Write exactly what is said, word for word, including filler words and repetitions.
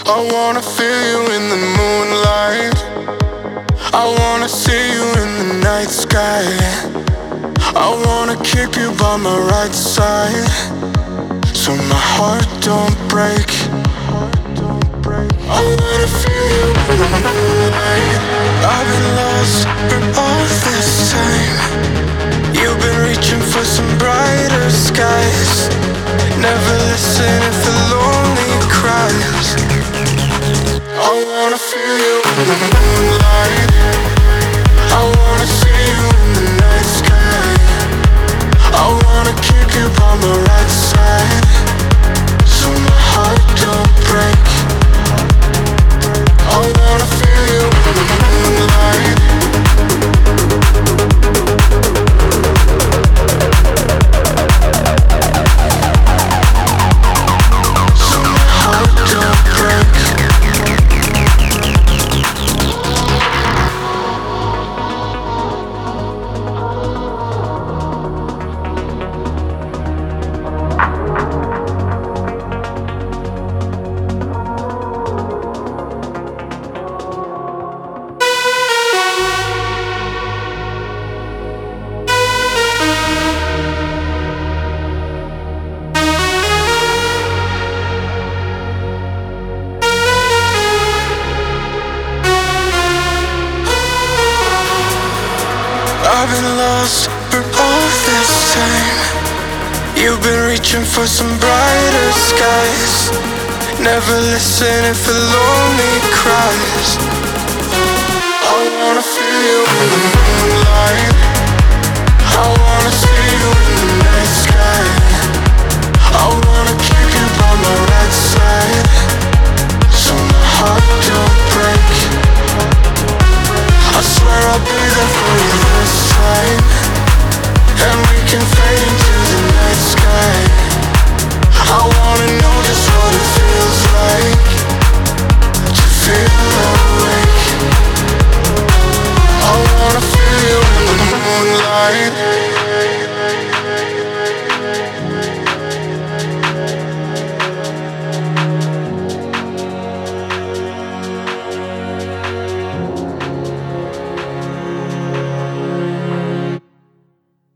I wanna feel you in the moonlight. I wanna see you in the night sky. I wanna keep you by my right side, so my heart don't break. I wanna feel you in the moonlight. I've been lost for all this time. You've been reaching for some brighter skies. Never listen if the lonely cries. I wanna feel you in the moonlight. I wanna see you in the night sky. I wanna keep you by my right side, so my heart don't break. I wanna feel you in the moonlight. So my heart don't break. I've been lost for all this time. You've been reaching for some brighter skies. Never listen if the lonely cries. I wanna feel you in the moonlight. I wanna see you in the night sky. I wanna keep you by my